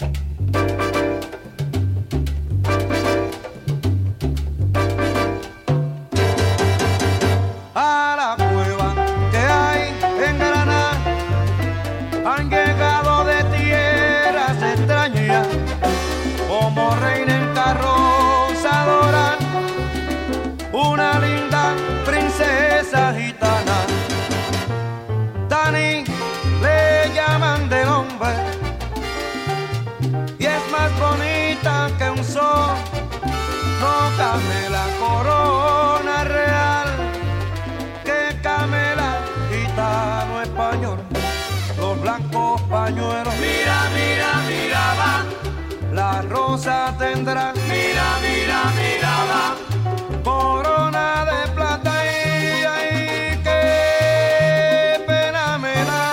A la cueva que hay en Granada han llegado de tierras extrañas, como reina en carroza dorada, una linda princesa gitana. Dani le llaman de nombre y es más bonita que un sol. No Camela Corona real, que Camela gitano español. Los blancos pañuelos, Mira, mira, mira, va. la rosa tendrá, Mira, mira, mira, va. corona de plata y ay, qué pena me da.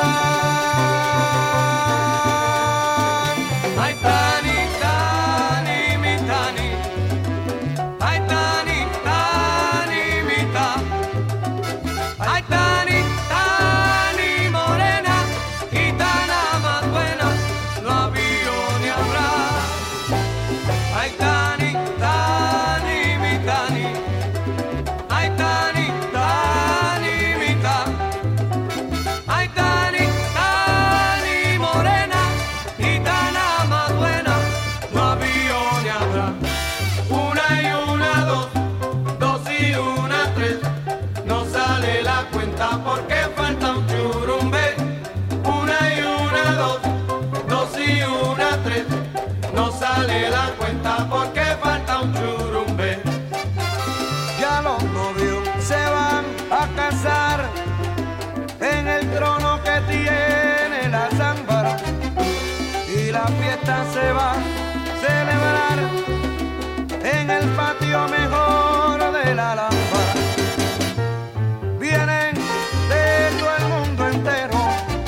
Ay, Tani, Tani, mi Tani. Ay, Tani, Tani, mi ta. Ay, Tani, Tani, morena, gitana más buena, no había ni habrá. Ay, Tani, Tani, mi Tani. Ay, Tani, Tani, mi ta. Ay, Tani, Tani, morena, gitana más buena, no había ni habrá. Una y una, dos, dos y una, tres, no sale la cuenta porque falta un churumbe. Una y una, dos, dos y una, tres, no sale la cuenta porque falta un churumbe. Ya los novios se van a casar en el trono que tiene la zámbara y la fiesta se va a celebrar en el patio mejor de la lámpara. Vienen de todo el mundo entero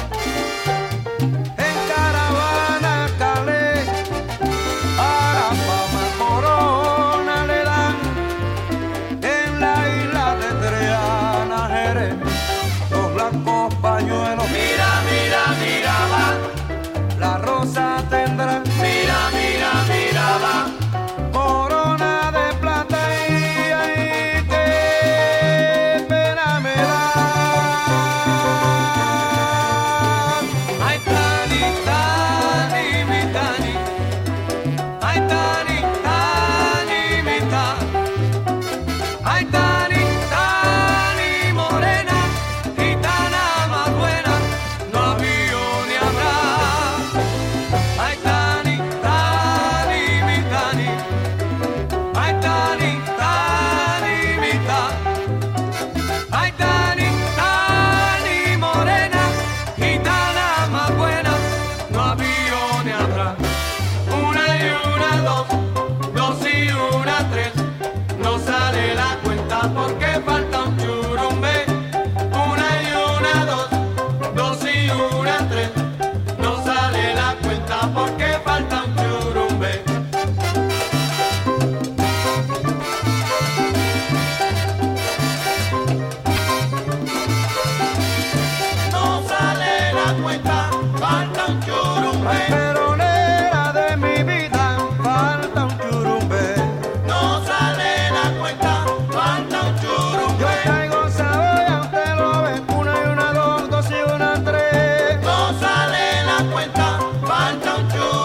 en caravana Calais, a la fama corona le dan en la isla de Triana Jerez. Los blancos pañuelos, Mira, mira, mira, va. la rosa tendrá, Mira, mira, mira, va. corona de plata y ay, qué pena me da. Ay, Tani, Tani, mi Tani. Ay, Tani, Tani, mi ta. Ay, Tani, Tani, morena, gitana más buena, no había ni habrá. Ay, Tani, Tani, mi Tani. Ay, Tani, Tani, mi ta. Ay, Tani, Tani, morena, gitana más buena, no había ni habrá. Una y una, dos, dos y una, tres, no sale la cuenta porque falta un churumbe. Una y una, dos, dos y una, tres, no sale la cuenta porque falta un churumbe. No sale la cuenta, falta un churumbe. Peronera de mi vida, falta un churumbe. No sale la cuenta, falta un Yo churumbe. traigo sabor, ya usted lo ve, una y una, dos, dos y una, tres. No sale la cuenta, falta un churumbe.